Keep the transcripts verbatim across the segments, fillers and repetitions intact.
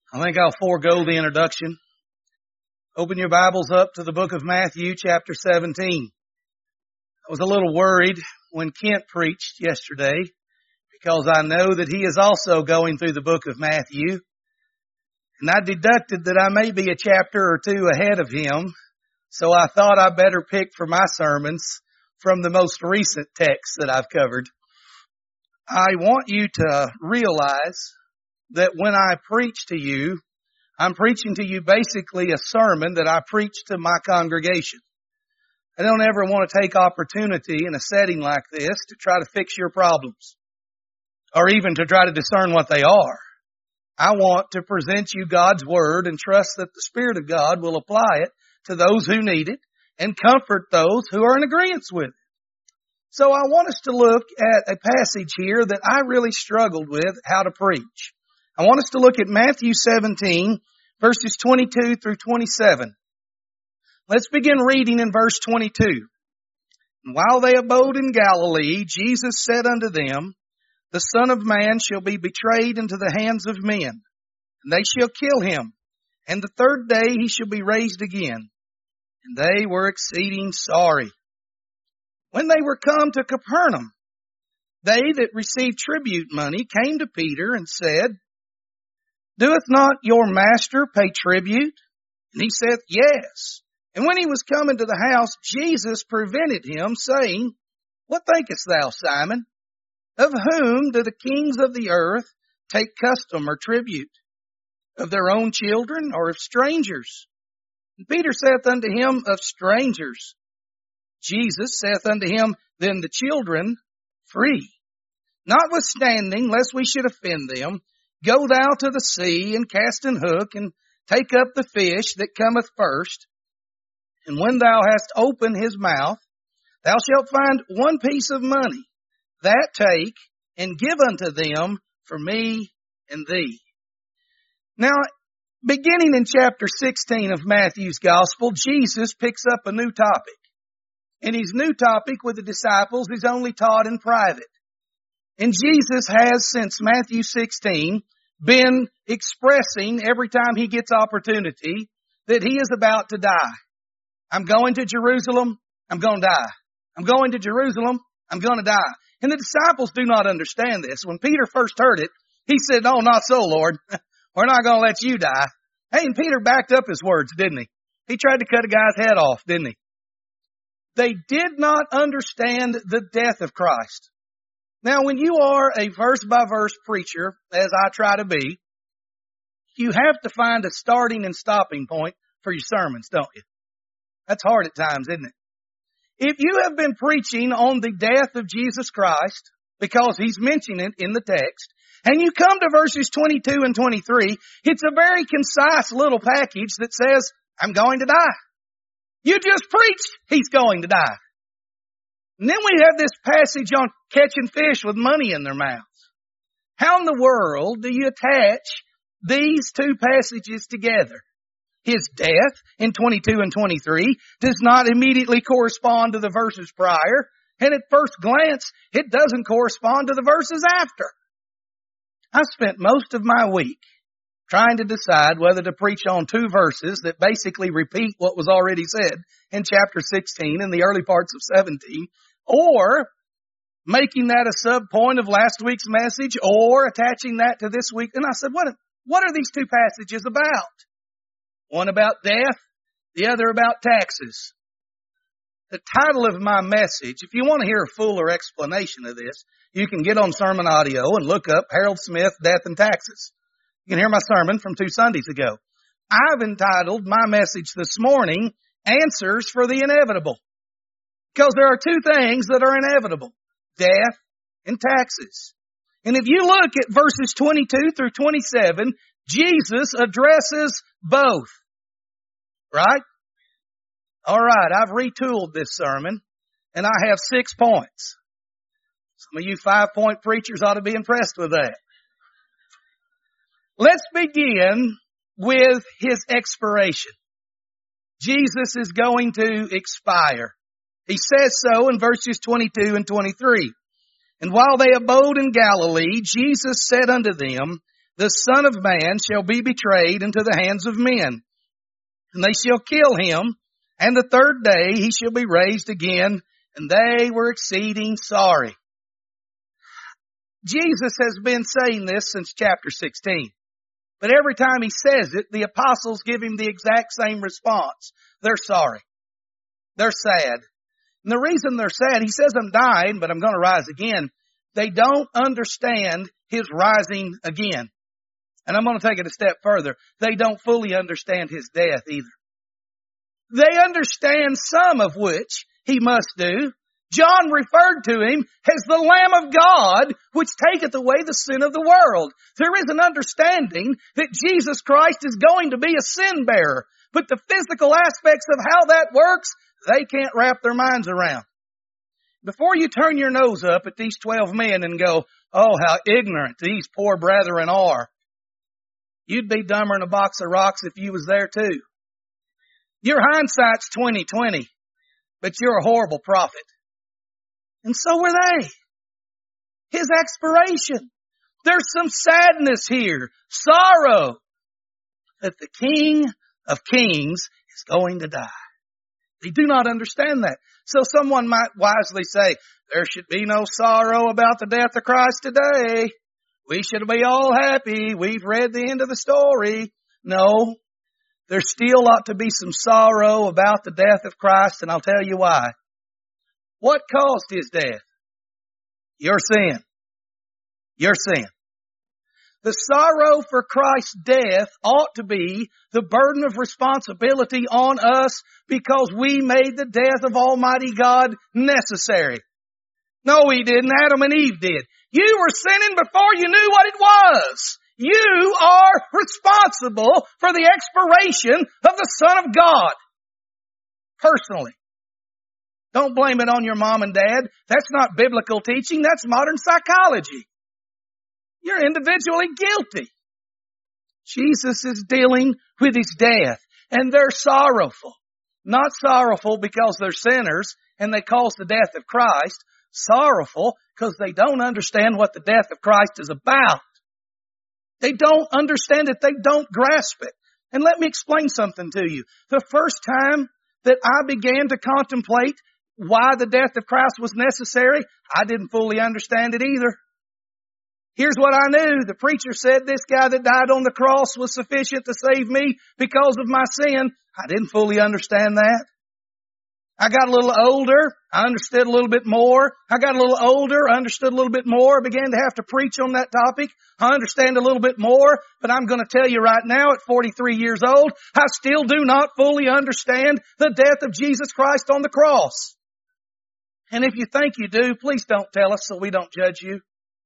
I think I'll forego the introduction. Open your Bibles up to the book of Matthew, chapter seventeen. I was a little worried when Kent preached yesterday because I know that he is also going through the book of Matthew. And I deducted that I may be a chapter or two ahead of him. So I thought I better pick for my sermons from the most recent texts that I've covered. I want you to realize that when I preach to you, I'm preaching to you basically a sermon that I preach to my congregation. I don't ever want to take opportunity in a setting like this to try to fix your problems or even to try to discern what they are. I want to present you God's Word and trust that the Spirit of God will apply it to those who need it and comfort those who are in agreement with it. So I want us to look at a passage here that I really struggled with how to preach. I want us to look at Matthew seventeen, verses twenty-two through twenty-seven. Let's begin reading in verse twenty-two. And while they abode in Galilee, Jesus said unto them, The Son of Man shall be betrayed into the hands of men, and they shall kill him, and the third day he shall be raised again. And they were exceeding sorry. When they were come to Capernaum, they that received tribute money came to Peter and said, Doeth not your master pay tribute? And he saith, Yes. And when he was come into the house, Jesus prevented him, saying, What thinkest thou, Simon? Of whom do the kings of the earth take custom or tribute? Of their own children or of strangers? And Peter saith unto him, Of strangers. Jesus saith unto him, Then the children free. Notwithstanding, lest we should offend them, Go thou to the sea, and cast an hook, and take up the fish that cometh first. And when thou hast opened his mouth, thou shalt find one piece of money. That take, and give unto them for me and thee. Now, beginning in chapter sixteen of Matthew's Gospel, Jesus picks up a new topic. And his new topic with the disciples is only taught in private. And Jesus has, since Matthew sixteen, been expressing every time he gets opportunity that he is about to die. I'm going to Jerusalem, I'm going to die. I'm going to Jerusalem, I'm going to die. And the disciples do not understand this. When Peter first heard it, he said, No, not so, Lord. We're not going to let you die. Hey, and Peter backed up his words, didn't he? He tried to cut a guy's head off, didn't he? They did not understand the death of Christ. Now, when you are a verse-by-verse preacher, as I try to be, you have to find a starting and stopping point for your sermons, don't you? That's hard at times, isn't it? If you have been preaching on the death of Jesus Christ, because he's mentioning it in the text, and you come to verses twenty-two and twenty-three, it's a very concise little package that says, I'm going to die. You just preached, he's going to die. And then we have this passage on catching fish with money in their mouths. How in the world do you attach these two passages together? His death in twenty-two and twenty-three does not immediately correspond to the verses prior, and at first glance, it doesn't correspond to the verses after. I spent most of my week trying to decide whether to preach on two verses that basically repeat what was already said in chapter sixteen and the early parts of seventeen, or making that a sub-point of last week's message, or attaching that to this week. And I said, what, what are these two passages about? One about death, the other about taxes. The title of my message, if you want to hear a fuller explanation of this, you can get on Sermon Audio and look up Harold Smith, Death and Taxes. You can hear my sermon from two Sundays ago. I've entitled my message this morning, Answers for the Inevitable. Because there are two things that are inevitable, death and taxes. And if you look at verses twenty-two through twenty-seven, Jesus addresses both. Right? All right, I've retooled this sermon, and I have six points. Some of you five-point preachers ought to be impressed with that. Let's begin with his expiration. Jesus is going to expire. He says so in verses twenty-two and twenty-three. And while they abode in Galilee, Jesus said unto them, the Son of Man shall be betrayed into the hands of men, and they shall kill him, and the third day he shall be raised again. And they were exceeding sorry. Jesus has been saying this since chapter sixteen. But every time he says it, the apostles give him the exact same response. They're sorry. They're sad. And the reason they're sad, he says, I'm dying, but I'm going to rise again. They don't understand his rising again. And I'm going to take it a step further. They don't fully understand his death either. They understand some of which he must do. John referred to him as the Lamb of God, which taketh away the sin of the world. There is an understanding that Jesus Christ is going to be a sin bearer. But the physical aspects of how that works, they can't wrap their minds around. Before you turn your nose up at these twelve men and go, oh, how ignorant these poor brethren are, you'd be dumber than a box of rocks if you was there too. Your hindsight's twenty twenty, but you're a horrible prophet. And so were they. His expiration. There's some sadness here. Sorrow. That the King of Kings is going to die. They do not understand that. So someone might wisely say, there should be no sorrow about the death of Christ today. We should be all happy. We've read the end of the story. No. There still ought to be some sorrow about the death of Christ, and I'll tell you why. What caused his death? Your sin. Your sin. The sorrow for Christ's death ought to be the burden of responsibility on us because we made the death of Almighty God necessary. No, he didn't. Adam and Eve did. You were sinning before you knew what it was. You are responsible for the expiration of the Son of God. Personally. Don't blame it on your mom and dad. That's not biblical teaching. That's modern psychology. You're individually guilty. Jesus is dealing with his death, and they're sorrowful. Not sorrowful because they're sinners and they cause the death of Christ. Sorrowful because they don't understand what the death of Christ is about. They don't understand it. They don't grasp it. And let me explain something to you. The first time that I began to contemplate why the death of Christ was necessary, I didn't fully understand it either. Here's what I knew. The preacher said this guy that died on the cross was sufficient to save me because of my sin. I didn't fully understand that. I got a little older. I understood a little bit more. I got a little older. I understood a little bit more. Began to have to preach on that topic. I understand a little bit more. But I'm going to tell you right now at forty-three years old, I still do not fully understand the death of Jesus Christ on the cross. And if you think you do, please don't tell us so we don't judge you.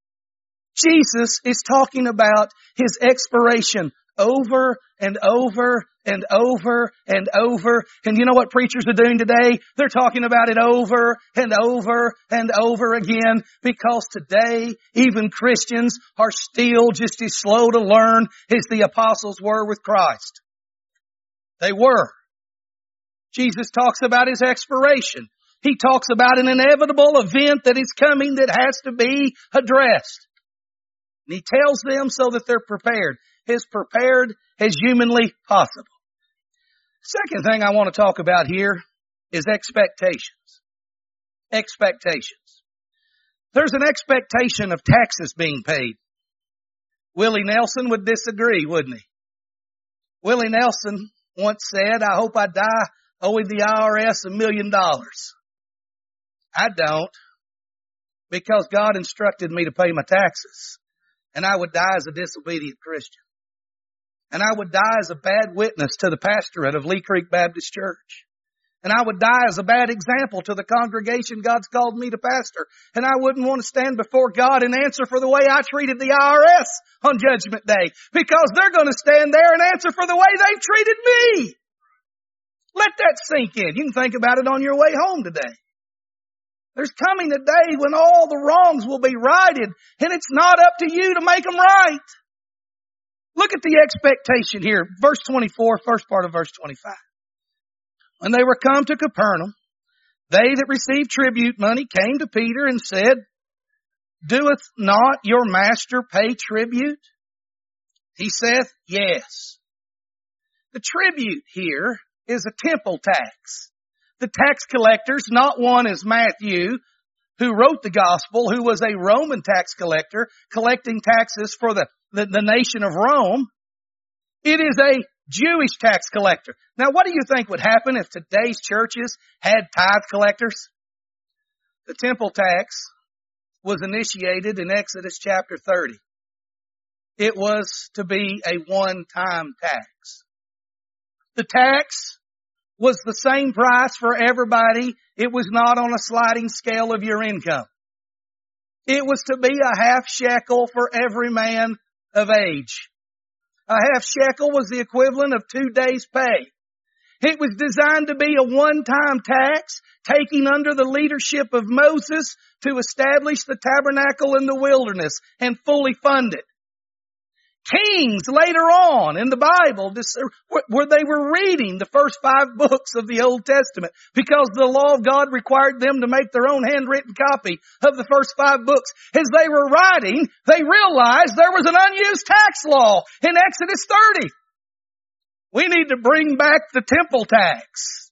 Jesus is talking about his expiration over and over and over and over. And you know what preachers are doing today? They're talking about it over and over and over again because today even Christians are still just as slow to learn as the apostles were with Christ. They were. Jesus talks about his expiration. He talks about an inevitable event that is coming that has to be addressed. And he tells them so that they're prepared, as prepared as humanly possible. Second thing I want to talk about here is expectations. Expectations. There's an expectation of taxes being paid. Willie Nelson would disagree, wouldn't he? Willie Nelson once said, I hope I die owing the I R S a million dollars. I don't, because God instructed me to pay my taxes. And I would die as a disobedient Christian. And I would die as a bad witness to the pastorate of Lee Creek Baptist Church. And I would die as a bad example to the congregation God's called me to pastor. And I wouldn't want to stand before God and answer for the way I treated the I R S on Judgment Day. Because they're going to stand there and answer for the way they've treated me. Let that sink in. You can think about it on your way home today. There's coming a day when all the wrongs will be righted, and it's not up to you to make them right. Look at the expectation here. Verse twenty-four, first part of verse twenty-five. When they were come to Capernaum, they that received tribute money came to Peter and said, Doeth not your master pay tribute? He saith, yes. The tribute here is a temple tax. The tax collectors, not one is Matthew, who wrote the gospel, who was a Roman tax collector, collecting taxes for the, the, the nation of Rome. It is a Jewish tax collector. Now, what do you think would happen if today's churches had tithe collectors? The temple tax was initiated in Exodus chapter thirty. It was to be a one-time tax. The tax was the same price for everybody. It was not on a sliding scale of your income. It was to be a half shekel for every man of age. A half shekel was the equivalent of two days' pay. It was designed to be a one-time tax, taking under the leadership of Moses to establish the tabernacle in the wilderness and fully fund it. Kings later on in the Bible, where they were reading the first five books of the Old Testament, because the law of God required them to make their own handwritten copy of the first five books. As they were writing, they realized there was an unused tax law in Exodus thirty. We need to bring back the temple tax.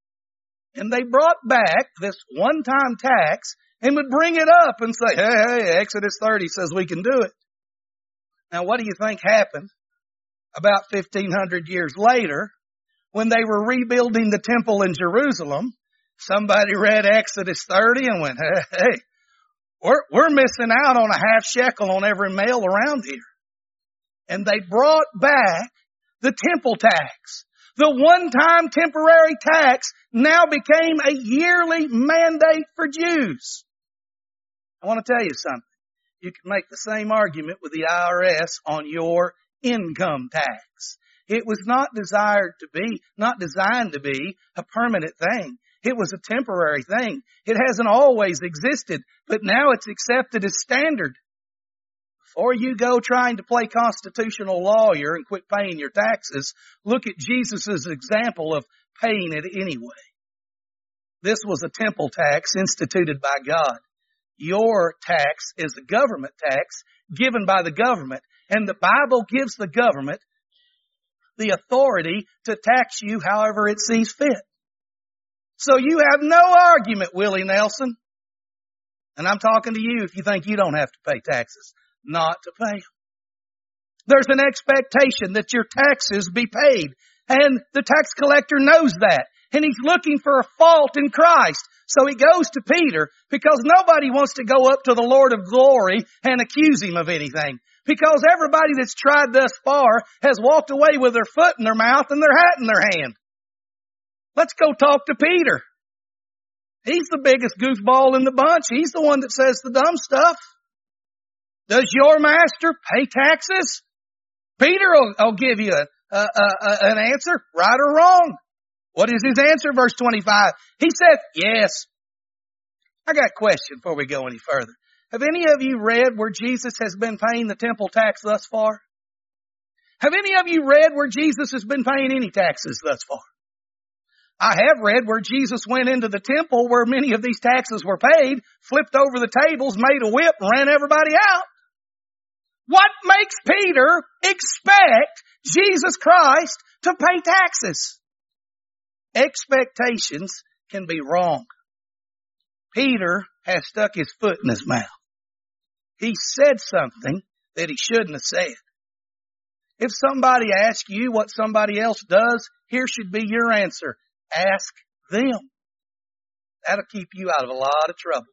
And they brought back this one-time tax and would bring it up and say, hey, hey, Exodus thirty says we can do it. Now, what do you think happened about fifteen hundred years later when they were rebuilding the temple in Jerusalem? Somebody read Exodus thirty and went, hey, hey we're, we're missing out on a half shekel on every male around here. And they brought back the temple tax. The one-time temporary tax now became a yearly mandate for Jews. I want to tell you something. You can make the same argument with the I R S on your income tax. It was not desired to be, not designed to be a permanent thing. It was a temporary thing. It hasn't always existed, but now it's accepted as standard. Before you go trying to play constitutional lawyer and quit paying your taxes, look at Jesus' example of paying it anyway. This was a temple tax instituted by God. Your tax is a government tax given by the government, and the Bible gives the government the authority to tax you however it sees fit. So you have no argument, Willie Nelson. And I'm talking to you if you think you don't have to pay taxes, not to pay them. There's an expectation that your taxes be paid, and the tax collector knows that, and he's looking for a fault in Christ. So he goes to Peter because nobody wants to go up to the Lord of glory and accuse him of anything. Because everybody that's tried thus far has walked away with their foot in their mouth and their hat in their hand. Let's go talk to Peter. He's the biggest goofball in the bunch. He's the one that says the dumb stuff. Does your master pay taxes? Peter will, will give you a, a, a, an answer, right or wrong. What is his answer? Verse twenty-five. He said, yes. I got a question before we go any further. Have any of you read where Jesus has been paying the temple tax thus far? Have any of you read where Jesus has been paying any taxes thus far? I have read where Jesus went into the temple where many of these taxes were paid, flipped over the tables, made a whip, and ran everybody out. What makes Peter expect Jesus Christ to pay taxes? Expectations can be wrong. Peter has stuck his foot in his mouth. He said something that he shouldn't have said. If somebody asks you what somebody else does, here should be your answer. Ask them. That'll keep you out of a lot of trouble.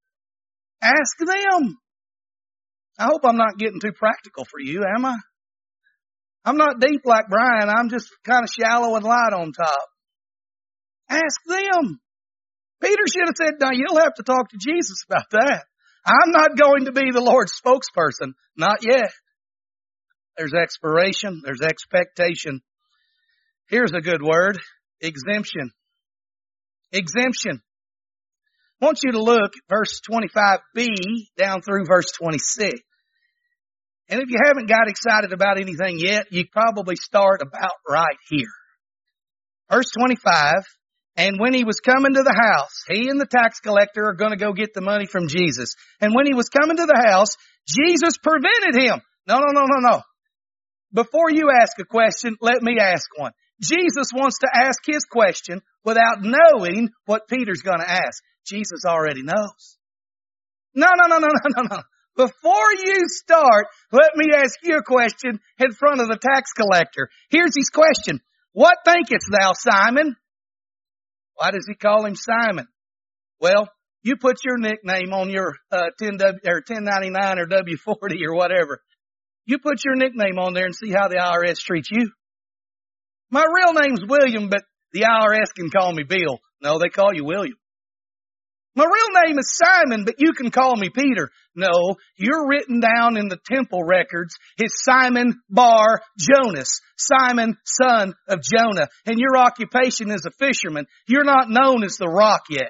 Ask them. I hope I'm not getting too practical for you, am I? I'm not deep like Brian. I'm just kind of shallow and light on top. Ask them. Peter should have said, no, you'll have to talk to Jesus about that. I'm not going to be the Lord's spokesperson. Not yet. There's expiration. There's expectation. Here's a good word. Exemption. Exemption. I want you to look at verse twenty-five b down through verse twenty-six. And if you haven't got excited about anything yet, you probably start about right here. Verse twenty-five, and when he was coming to the house, he and the tax collector are going to go get the money from Jesus. And when he was coming to the house, Jesus prevented him. No, no, no, no, no. before you ask a question, let me ask one. Jesus wants to ask his question without knowing what Peter's going to ask. Jesus already knows. No, no, no, no, no, no, no. Before you start, let me ask you a question in front of the tax collector. Here's his question. What thinkest thou, Simon? Why does he call him Simon? Well, you put your nickname on your uh, ten W or ten ninety-nine or W forty or whatever. You put your nickname on there and see how the I R S treats you. My real name's William, but the I R S can call me Bill. No, they call you William. My real name is Simon, but you can call me Peter. No, you're written down in the temple records as Simon Bar Jonas, Simon, son of Jonah, and your occupation is a fisherman. You're not known as the Rock yet.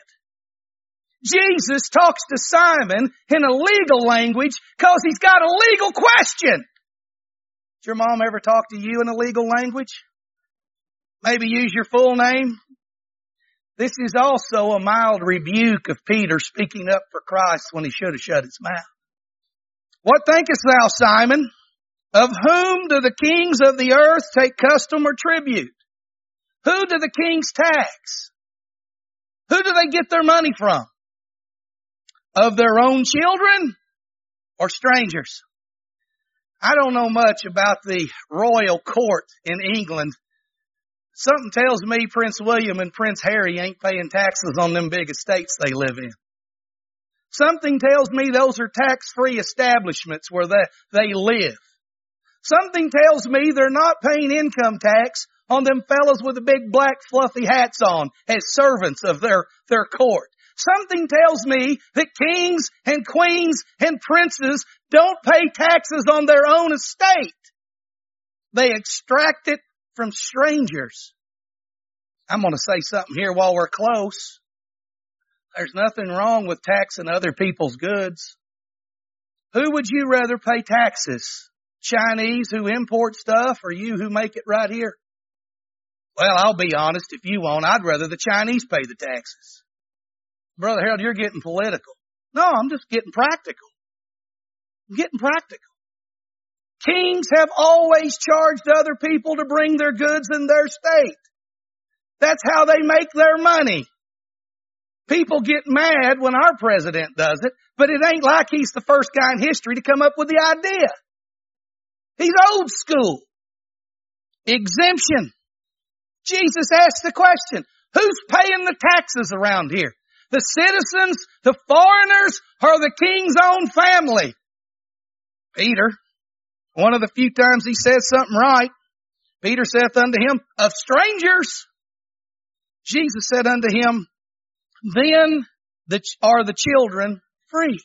Jesus talks to Simon in a legal language because he's got a legal question. Did your mom ever talk to you in a legal language? Maybe use your full name? This is also a mild rebuke of Peter speaking up for Christ when he should have shut his mouth. What thinkest thou, Simon? Of whom do the kings of the earth take custom or tribute? Who do the kings tax? Who do they get their money from? Of their own children or strangers? I don't know much about the royal court in England. Something tells me Prince William and Prince Harry ain't paying taxes on them big estates they live in. Something tells me those are tax-free establishments where they, they live. Something tells me they're not paying income tax on them fellas with the big black fluffy hats on as servants of their, their court. Something tells me that kings and queens and princes don't pay taxes on their own estate. They extract it from strangers. I'm going to say something here while we're close. There's nothing wrong with taxing other people's goods. Who would you rather pay taxes? Chinese who import stuff or you who make it right here? Well, I'll be honest, if you won't, I'd rather the Chinese pay the taxes. Brother Harold, you're getting political. No, I'm just getting practical. I'm getting practical. Kings have always charged other people to bring their goods in their state. That's how they make their money. People get mad when our president does it, but it ain't like he's the first guy in history to come up with the idea. He's old school. Exemption. Jesus asked the question, who's paying the taxes around here? The citizens, the foreigners, or the king's own family? Peter. One of the few times he says something right. Peter saith unto him, of strangers. Jesus said unto him, then the, are the children free.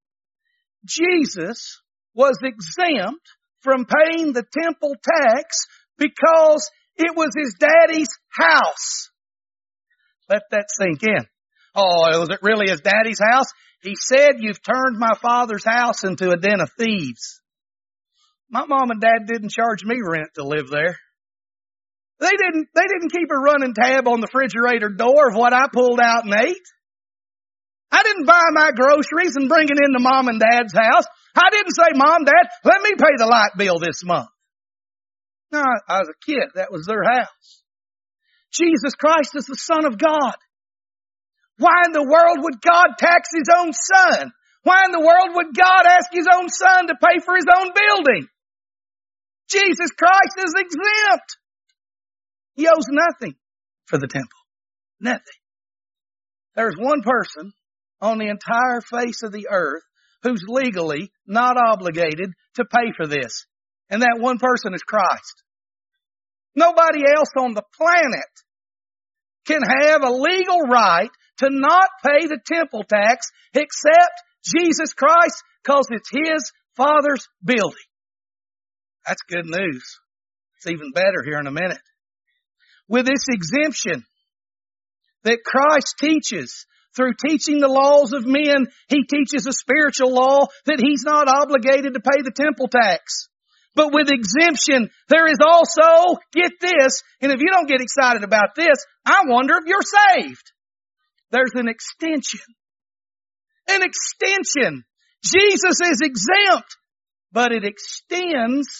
Jesus was exempt from paying the temple tax because it was his daddy's house. Let that sink in. Oh, was it really his daddy's house? He said, you've turned my father's house into a den of thieves. My mom and dad didn't charge me rent to live there. They didn't, they didn't keep a running tab on the refrigerator door of what I pulled out and ate. I didn't buy my groceries and bring it into mom and dad's house. I didn't say, Mom, Dad, let me pay the light bill this month. No, I was a kid. That was their house. Jesus Christ is the Son of God. Why in the world would God tax his own son? Why in the world would God ask his own son to pay for his own building? Jesus Christ is exempt. He owes nothing for the temple. Nothing. There's one person on the entire face of the earth who's legally not obligated to pay for this. And that one person is Christ. Nobody else on the planet can have a legal right to not pay the temple tax except Jesus Christ, because it's his Father's building. That's good news. It's even better here in a minute. With this exemption that Christ teaches, through teaching the laws of men, he teaches a spiritual law that he's not obligated to pay the temple tax. But with exemption, there is also, get this, and if you don't get excited about this, I wonder if you're saved. There's an extension. An extension. Jesus is exempt, but it extends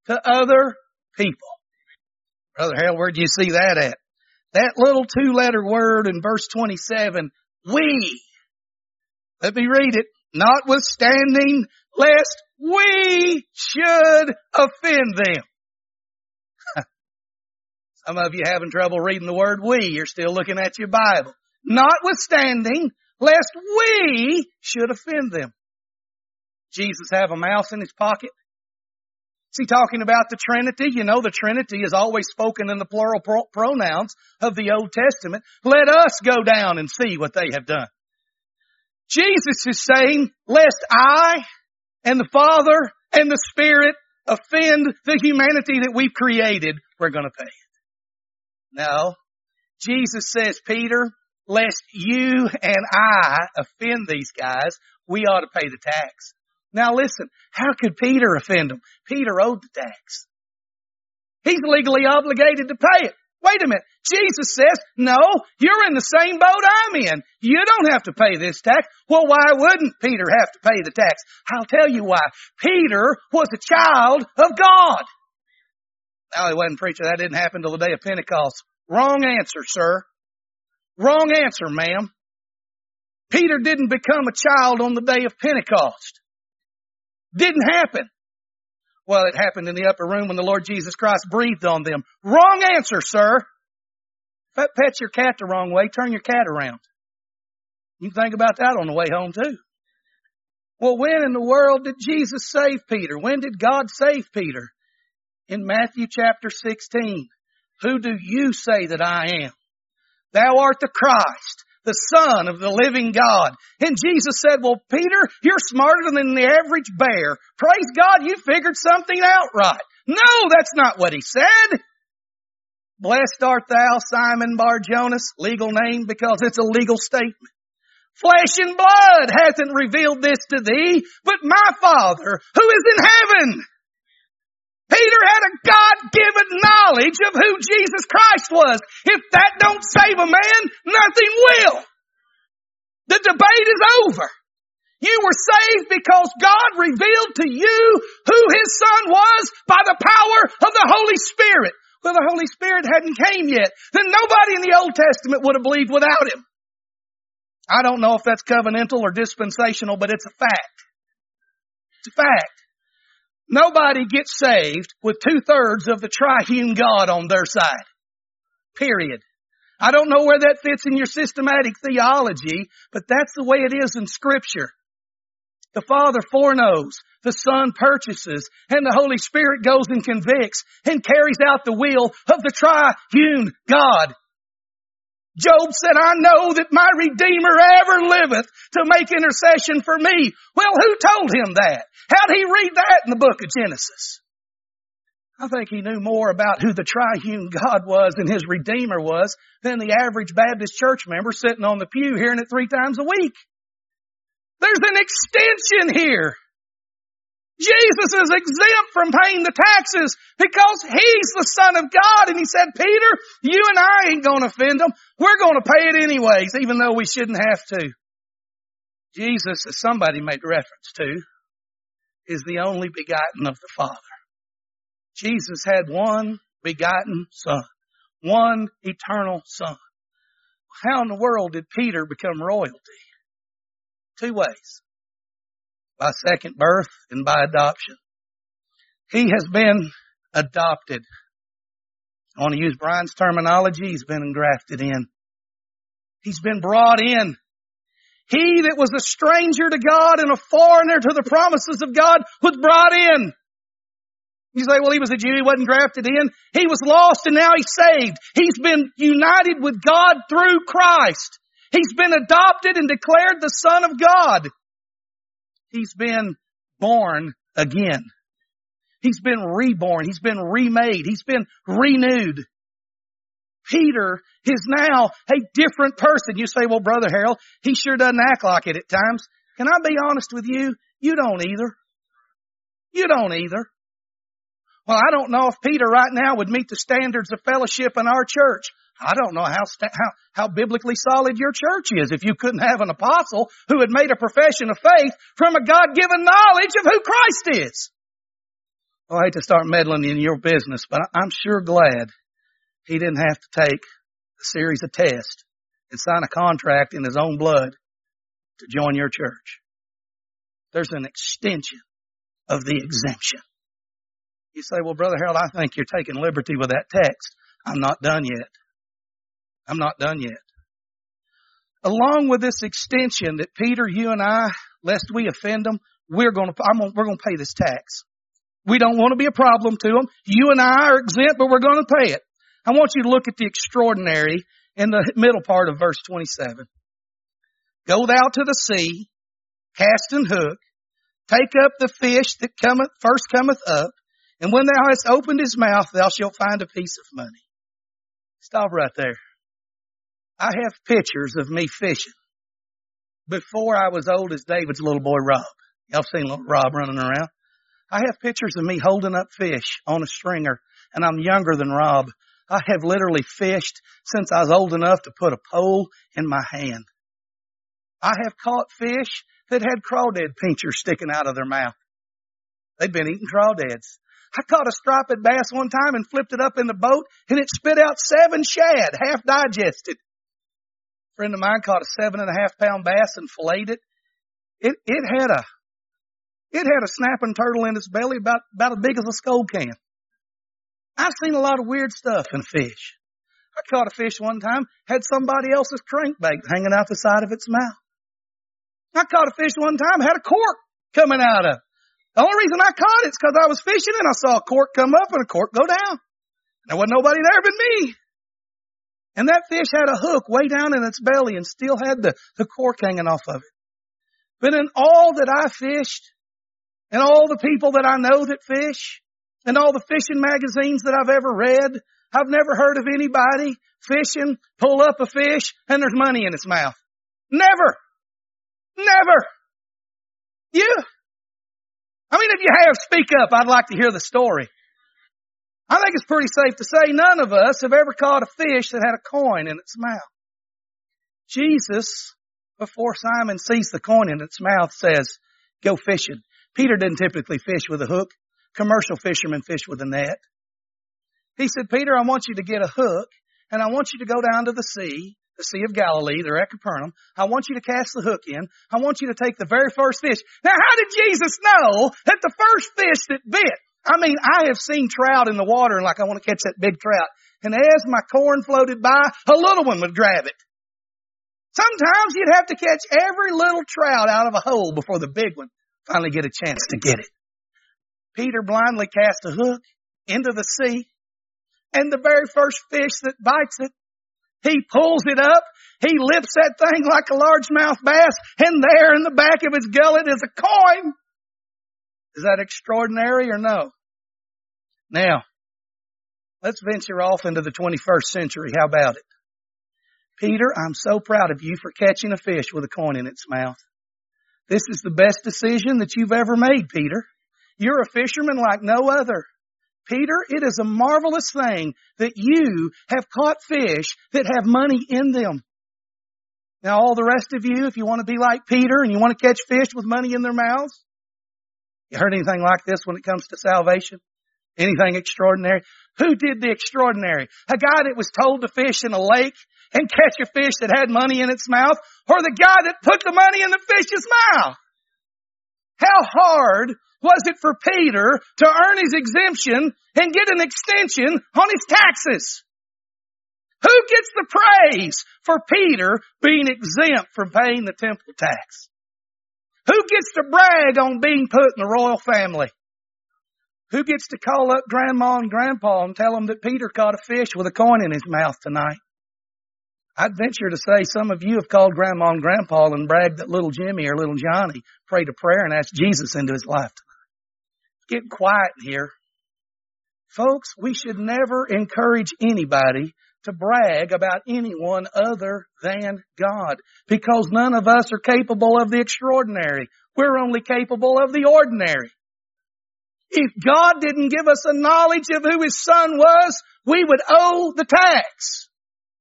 to other people. Brother Harold, where do you see that at? That little two-letter word in verse twenty-seven, we. Let me read it. Notwithstanding, lest we should offend them. Some of you having trouble reading the word we. You're still looking at your Bible. Notwithstanding, lest we should offend them. Jesus have a mouse in his pocket? Is he talking about the Trinity? You know, the Trinity is always spoken in the plural pro- pronouns of the Old Testament. Let us go down and see what they have done. Jesus is saying, lest I and the Father and the Spirit offend the humanity that we've created, we're going to pay it. No. Jesus says, Peter, lest you and I offend these guys, we ought to pay the tax. Now listen, how could Peter offend them? Peter owed the tax. He's legally obligated to pay it. Wait a minute. Jesus says, no, you're in the same boat I'm in. You don't have to pay this tax. Well, why wouldn't Peter have to pay the tax? I'll tell you why. Peter was a child of God. Now, he wasn't preaching. That didn't happen till the day of Pentecost. Wrong answer, sir. Wrong answer, ma'am. Peter didn't become a child on the day of Pentecost. Didn't happen. Well, it happened in the upper room when the Lord Jesus Christ breathed on them. Wrong answer, sir. If that pets your cat the wrong way, turn your cat around. You can think about that on the way home too. Well, when in the world did Jesus save Peter? When did God save Peter? In Matthew chapter sixteen. Who do you say that I am? Thou art the Christ, the Son of the living God. And Jesus said, well, Peter, you're smarter than the average bear. Praise God, you figured something out right. No, that's not what he said. Blessed art thou, Simon Bar-Jonas, legal name because it's a legal statement. Flesh and blood hasn't revealed this to thee, but my Father who is in heaven. Peter had a God-given knowledge of who Jesus Christ was. If that don't save a man, nothing will. The debate is over. You were saved because God revealed to you who His Son was by the power of the Holy Spirit. Well, the Holy Spirit hadn't came yet. Then nobody in the Old Testament would have believed without Him. I don't know if that's covenantal or dispensational, but it's a fact. It's a fact. Nobody gets saved with two-thirds of the triune God on their side. Period. I don't know where that fits in your systematic theology, but that's the way it is in Scripture. The Father foreknows, the Son purchases, and the Holy Spirit goes and convicts and carries out the will of the triune God. Job said, I know that my Redeemer ever liveth to make intercession for me. Well, who told him that? How'd he read that in the book of Genesis? I think he knew more about who the triune God was and His Redeemer was than the average Baptist church member sitting on the pew hearing it three times a week. There's an extension here. Jesus is exempt from paying the taxes because He's the Son of God. And He said, Peter, you and I ain't going to offend them. We're going to pay it anyways, even though we shouldn't have to. Jesus, as somebody made reference to, is the only begotten of the Father. Jesus had one begotten Son, one eternal Son. How in the world did Peter become royalty? Two ways. By second birth and by adoption. He has been adopted. I want to use Brian's terminology. He's been engrafted in. He's been brought in. He that was a stranger to God and a foreigner to the promises of God was brought in. You say, well, he was a Jew. He wasn't grafted in. He was lost and now he's saved. He's been united with God through Christ. He's been adopted and declared the Son of God. He's been born again. He's been reborn. He's been remade. He's been renewed. Peter is now a different person. You say, well, Brother Harold, he sure doesn't act like it at times. Can I be honest with you? You don't either. You don't either. Well, I don't know if Peter right now would meet the standards of fellowship in our church. I don't know how, how, how biblically solid your church is if you couldn't have an apostle who had made a profession of faith from a God-given knowledge of who Christ is. Well, I hate to start meddling in your business, but I'm sure glad he didn't have to take a series of tests and sign a contract in his own blood to join your church. There's an extension of the exemption. You say, well, Brother Harold, I think you're taking liberty with that text. I'm not done yet. I'm not done yet. Along with this extension that Peter, you and I, lest we offend them, we're going to, I'm gonna, we're going to pay this tax. We don't want to be a problem to them. You and I are exempt, but we're going to pay it. I want you to look at the extraordinary in the middle part of verse twenty-seven. Go thou to the sea, cast and hook, take up the fish that cometh, first cometh up, and when thou hast opened his mouth, thou shalt find a piece of money. Stop right there. I have pictures of me fishing before I was old as David's little boy Rob. Y'all seen little Rob running around? I have pictures of me holding up fish on a stringer, and I'm younger than Rob. I have literally fished since I was old enough to put a pole in my hand. I have caught fish that had crawdad pinchers sticking out of their mouth. They'd been eating crawdads. I caught a striped bass one time and flipped it up in the boat, and it spit out seven shad, half digested. A friend of mine caught a seven and a half pound bass and filleted it. It, it had a, it had a snapping turtle in its belly about, about as big as a skull can. I've seen a lot of weird stuff in fish. I caught a fish one time, had somebody else's crankbait hanging out the side of its mouth. I caught a fish one time, had a cork coming out of it. The only reason I caught it is because I was fishing and I saw a cork come up and a cork go down. There wasn't nobody there but me. And that fish had a hook way down in its belly and still had the, the cork hanging off of it. But in all that I fished, and all the people that I know that fish, and all the fishing magazines that I've ever read, I've never heard of anybody fishing, pull up a fish, and there's money in its mouth. Never. Never. You? I mean, if you have, speak up. I'd like to hear the story. I think it's pretty safe to say none of us have ever caught a fish that had a coin in its mouth. Jesus, before Simon sees the coin in its mouth, says, go fishing. Peter didn't typically fish with a hook. Commercial fishermen fish with a net. He said, Peter, I want you to get a hook, and I want you to go down to the sea, the Sea of Galilee. They're at Capernaum. I want you to cast the hook in. I want you to take the very first fish. Now, how did Jesus know that the first fish that bit? I mean, I have seen trout in the water, and like, I want to catch that big trout. And as my corn floated by, a little one would grab it. Sometimes you'd have to catch every little trout out of a hole before the big one finally get a chance to get it. Peter blindly cast a hook into the sea, and the very first fish that bites it, he pulls it up, he lifts that thing like a largemouth bass, and there in the back of his gullet is a coin. Is that extraordinary or no? Now, let's venture off into the twenty-first century. How about it? Peter, I'm so proud of you for catching a fish with a coin in its mouth. This is the best decision that you've ever made, Peter. You're a fisherman like no other. Peter, it is a marvelous thing that you have caught fish that have money in them. Now, all the rest of you, if you want to be like Peter and you want to catch fish with money in their mouths, you heard anything like this when it comes to salvation? Anything extraordinary? Who did the extraordinary? A guy that was told to fish in a lake and catch a fish that had money in its mouth, or the guy that put the money in the fish's mouth? How hard was it for Peter to earn his exemption and get an extension on his taxes? Who gets the praise for Peter being exempt from paying the temple tax? Who gets to brag on being put in the royal family? Who gets to call up Grandma and Grandpa and tell them that Peter caught a fish with a coin in his mouth tonight? I'd venture to say some of you have called Grandma and Grandpa and bragged that little Jimmy or little Johnny prayed a prayer and asked Jesus into his life tonight. Get quiet here. Folks, we should never encourage anybody to brag about anyone other than God, because none of us are capable of the extraordinary. We're only capable of the ordinary. If God didn't give us a knowledge of who His Son was, we would owe the tax.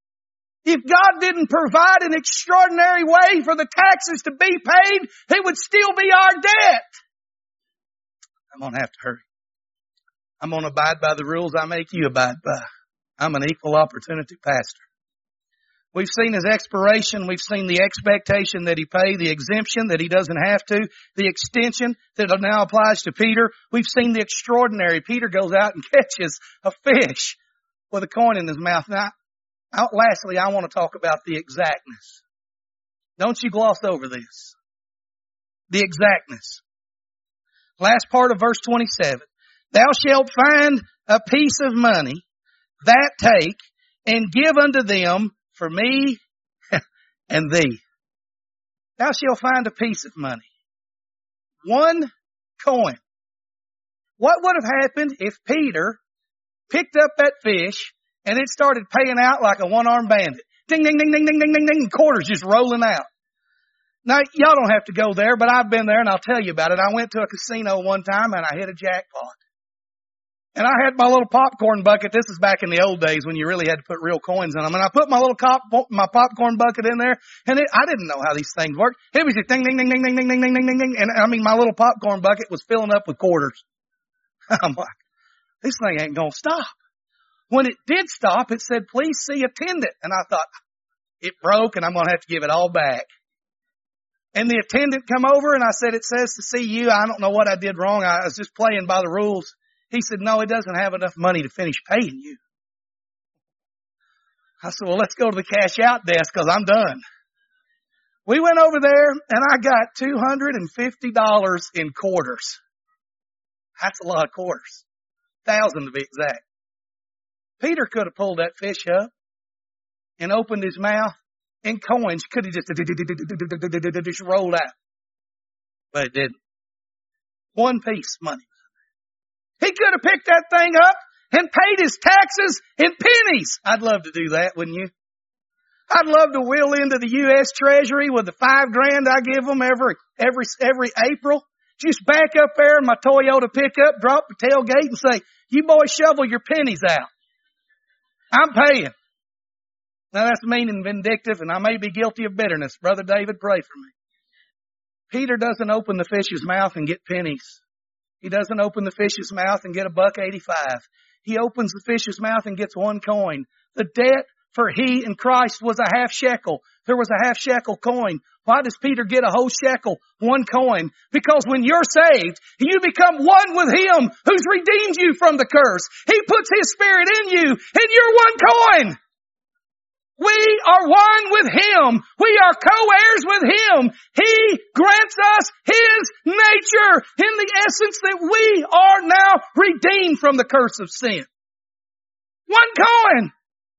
If God didn't provide an extraordinary way for the taxes to be paid, it would still be our debt. I'm going to have to hurry. I'm going to abide by the rules I make you abide by. I'm an equal opportunity pastor. We've seen his expiration. We've seen the expectation that he pay, the exemption that he doesn't have to, the extension that now applies to Peter. We've seen the extraordinary. Peter goes out and catches a fish with a coin in his mouth. Now, I, lastly, I want to talk about the exactness. Don't you gloss over this. The exactness. Last part of verse twenty-seven. Thou shalt find a piece of money, that take, and give unto them for me and thee. Thou shalt find a piece of money. One coin. What would have happened if Peter picked up that fish and it started paying out like a one-armed bandit? Ding, ding, ding, ding, ding, ding, ding, ding, quarters just rolling out. Now, y'all don't have to go there, but I've been there and I'll tell you about it. I went to a casino one time and I hit a jackpot. And I had my little popcorn bucket. This is back in the old days when you really had to put real coins in them. And I put my little cop, my popcorn bucket in there, and it, I didn't know how these things worked. It was just ding, ding, ding, ding, ding, ding, ding, ding, ding, ding, ding. And I mean, my little popcorn bucket was filling up with quarters. I'm like, this thing ain't gonna stop. When it did stop, it said, please see attendant. And I thought, it broke and I'm gonna have to give it all back. And the attendant come over and I said, it says to see you. I don't know what I did wrong. I was just playing by the rules. He said, no, it doesn't have enough money to finish paying you. I said, well, let's go to the cash out desk because I'm done. We went over there and I got two hundred fifty dollars in quarters. That's a lot of quarters. Thousand to be exact. Peter could have pulled that fish up and opened his mouth and coins could have just, just rolled out. But it didn't. One piece money. He could have picked that thing up and paid his taxes in pennies. I'd love to do that, wouldn't you? I'd love to wheel into the U S Treasury with the five grand I give them every, every, every April. Just back up there in my Toyota pickup, drop the tailgate and say, you boys shovel your pennies out. I'm paying. Now that's mean and vindictive and I may be guilty of bitterness. Brother David, pray for me. Peter doesn't open the fish's mouth and get pennies. He doesn't open the fish's mouth and get a buck eighty-five. He opens the fish's mouth and gets one coin. The debt for he and Christ was a half shekel. There was a half shekel coin. Why does Peter get a whole shekel? One coin. Because when you're saved, you become one with him who's redeemed you from the curse. He puts his spirit in you and you're one coin. We are one with him. We are co-heirs with him. He grants us his nature in the essence that we are now redeemed from the curse of sin. One coin.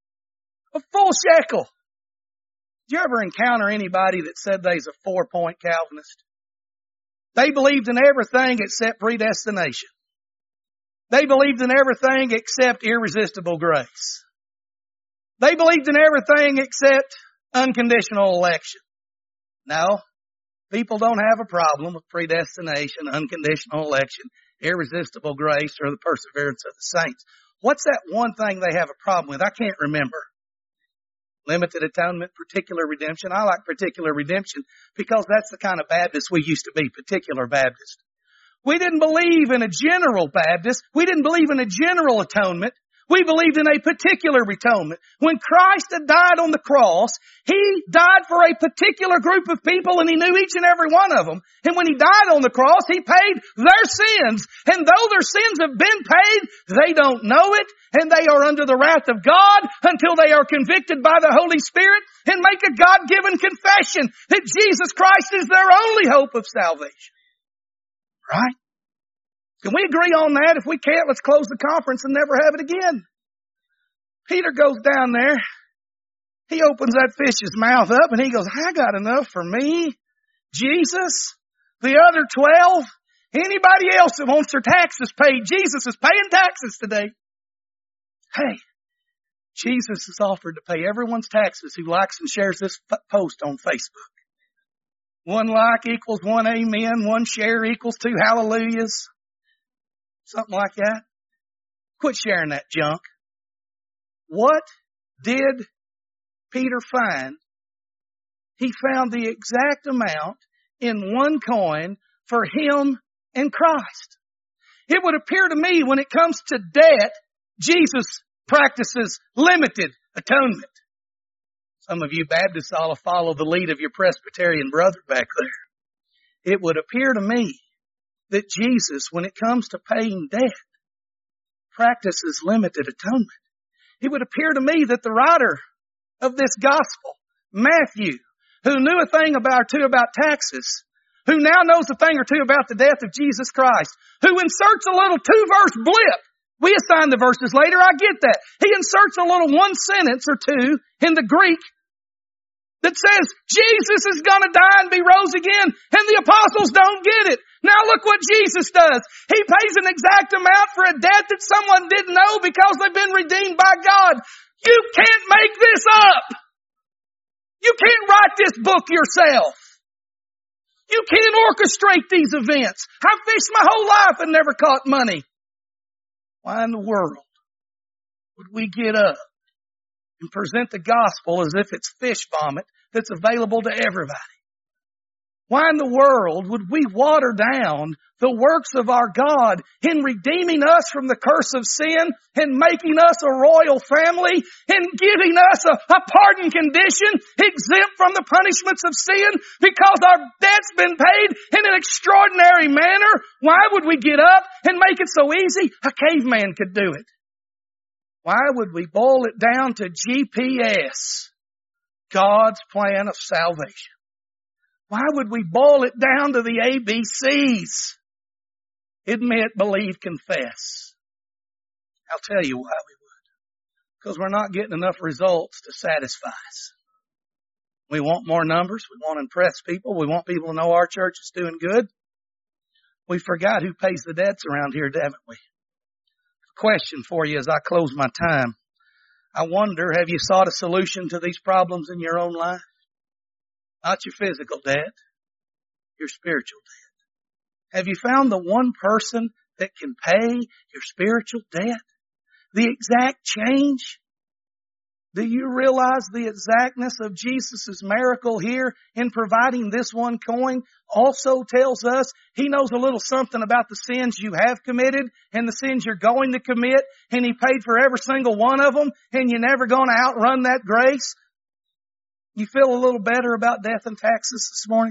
A full shekel. Did you ever encounter anybody that said they's a four-point Calvinist? They believed in everything except predestination. They believed in everything except irresistible grace. They believed in everything except unconditional election. No, people don't have a problem with predestination, unconditional election, irresistible grace, or the perseverance of the saints. What's that one thing they have a problem with? I can't remember. Limited atonement, particular redemption. I like particular redemption because that's the kind of Baptist we used to be, particular Baptist. We didn't believe in a general Baptist. We didn't believe in a general atonement. We believed in a particular atonement. When Christ had died on the cross, He died for a particular group of people and He knew each and every one of them. And when He died on the cross, He paid their sins. And though their sins have been paid, they don't know it. And they are under the wrath of God until they are convicted by the Holy Spirit and make a God-given confession that Jesus Christ is their only hope of salvation. Right? Can we agree on that? If we can't, let's close the conference and never have it again. Peter goes down there. He opens that fish's mouth up and he goes, I got enough for me, Jesus, the other twelve, anybody else that wants their taxes paid. Jesus is paying taxes today. Hey, Jesus has offered to pay everyone's taxes who likes and shares this post on Facebook. One like equals one amen. One share equals two hallelujahs. Something like that. Quit sharing that junk. What did Peter find? He found the exact amount in one coin for him and Christ. It would appear to me when it comes to debt, Jesus practices limited atonement. Some of you Baptists ought to follow the lead of your Presbyterian brother back there. It would appear to me that Jesus, when it comes to paying debt, practices limited atonement. It would appear to me that the writer of this gospel, Matthew, who knew a thing about or two about taxes, who now knows a thing or two about the death of Jesus Christ, who inserts a little two-verse blip. We assign the verses later, I get that. He inserts a little one sentence or two in the Greek that says, Jesus is going to die and be rose again, and the apostles don't get it. Now look what Jesus does. He pays an exact amount for a debt that someone didn't know because they've been redeemed by God. You can't make this up. You can't write this book yourself. You can't orchestrate these events. I've fished my whole life and never caught money. Why in the world would we get up and present the gospel as if it's fish vomit that's available to everybody? Why in the world would we water down the works of our God in redeeming us from the curse of sin and making us a royal family and giving us a, a pardon condition exempt from the punishments of sin because our debt's been paid in an extraordinary manner? Why would we get up and make it so easy? A caveman could do it. Why would we boil it down to G P S, God's plan of salvation? Why would we boil it down to the A B Cs? Admit, believe, confess. I'll tell you why we would. Because we're not getting enough results to satisfy us. We want more numbers. We want to impress people. We want people to know our church is doing good. We forgot who pays the debts around here, haven't we? Question for you as I close my time. I wonder, have you sought a solution to these problems in your own life? Not your physical debt, your spiritual debt. Have you found the one person that can pay your spiritual debt? The exact change? Do you realize the exactness of Jesus' miracle here in providing this one coin also tells us He knows a little something about the sins you have committed and the sins you're going to commit, and He paid for every single one of them, and you're never going to outrun that grace? You feel a little better about death and taxes this morning?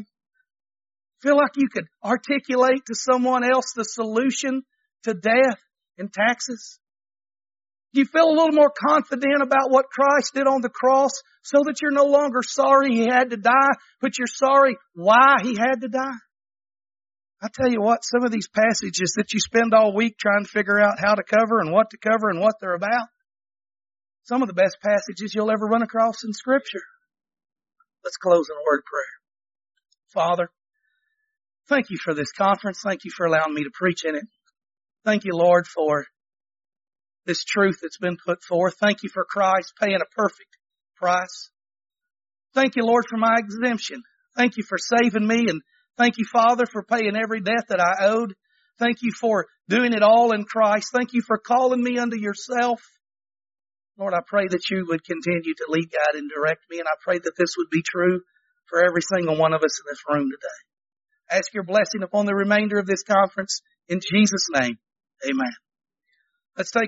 Feel like you could articulate to someone else the solution to death and taxes? Do you feel a little more confident about what Christ did on the cross so that you're no longer sorry He had to die, but you're sorry why He had to die? I tell you what, some of these passages that you spend all week trying to figure out how to cover and what to cover and what they're about, some of the best passages you'll ever run across in Scripture. Let's close in a word of prayer. Father, thank You for this conference. Thank You for allowing me to preach in it. Thank You, Lord, for this truth that's been put forth. Thank You for Christ paying a perfect price. Thank You, Lord, for my exemption. Thank You for saving me, and thank You, Father, for paying every debt that I owed. Thank You for doing it all in Christ. Thank You for calling me unto Yourself. Lord, I pray that You would continue to lead, guide, and direct me, and I pray that this would be true for every single one of us in this room today. Ask Your blessing upon the remainder of this conference. In Jesus' name, amen. Let's take